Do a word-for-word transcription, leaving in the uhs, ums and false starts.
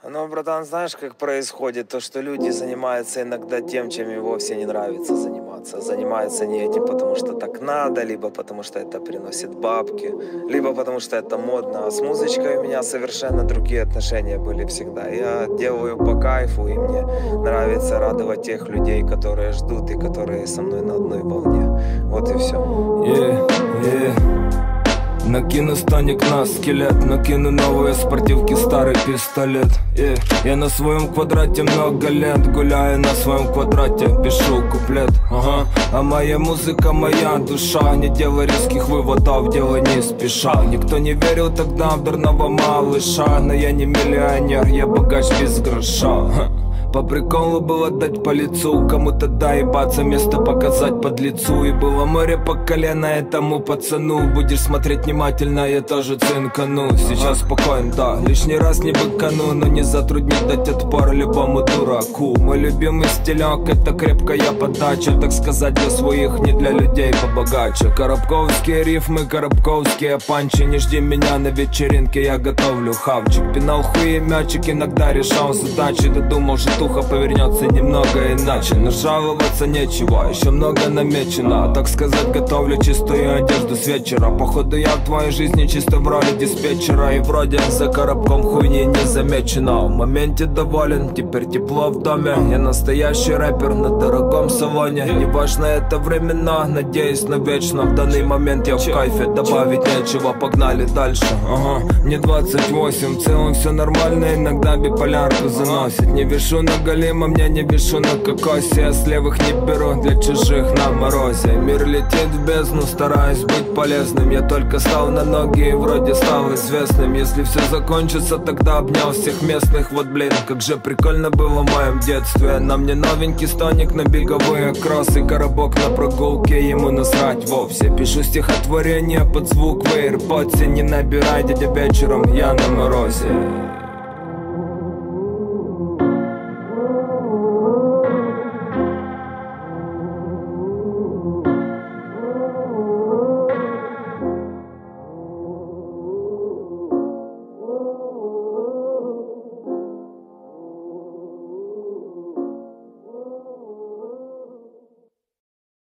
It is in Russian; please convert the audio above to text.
Ну, братан, знаешь, как происходит то, что люди занимаются иногда тем, чем им вовсе не нравится заниматься. Занимаются не этим, потому что так надо, либо потому что это приносит бабки, либо потому что это модно. А с музычкой у меня совершенно другие отношения были всегда. Я делаю по кайфу, и мне нравится радовать тех людей, которые ждут и которые со мной на одной волне. Вот и все. Yeah, yeah. Накину станик на скелет, накину новые спортивки, старый пистолет. yeah. Я на своем квадрате много лет, гуляю на своем квадрате, пишу куплет. Ага. А моя музыка, моя душа, не делай резких выводов, делай не спеша. Никто не верил тогда в дурного малыша, но я не миллионер, я богач без гроша. По приколу было дать по лицу, кому-то доебаться, место показать под лицу. И было море по колено этому пацану. Будешь смотреть внимательно, я тоже цинкану. Сейчас спокоен, да, лишний раз не быкану, но не затруднит дать отпор любому дураку. Мой любимый стилек — это крепкая подача, так сказать, для своих, не для людей побогаче. Коробковские рифмы, коробковские панчи. Не жди меня на вечеринке, я готовлю хавчик. Пинал хуи мячик, иногда решал задачи. Додумал, что туха повернется немного иначе. Но жаловаться нечего, еще много намечено. Так сказать, готовлю чистую одежду с вечера. Походу я в твоей жизни чисто в роли диспетчера. И вроде за коробком хуйни не замечено. В моменте доволен, теперь тепло в доме. Я настоящий рэпер на дорогом салоне. Неважно, это временно, надеюсь на вечно. В данный момент я в кайфе, добавить нечего. Погнали дальше. Ага, мне двадцать восемь, в целом все нормально. Иногда биполярку заносит. Не вешу на голима, мне не вешу на кокосе. Я с левых не беру, для чужих на морозе. Мир летит в бездну, стараюсь быть полезным. Я только стал на ноги и вроде стал известным. Если все закончится, тогда обнял всех местных. Вот блин, как же прикольно было в моем детстве. На мне новенький стоник на беговые кроссы. Коробок на прогулке, ему насрать вовсе. Пишу стихотворение под звук в AirPods. Не набирай, дядя, вечером я на морозе.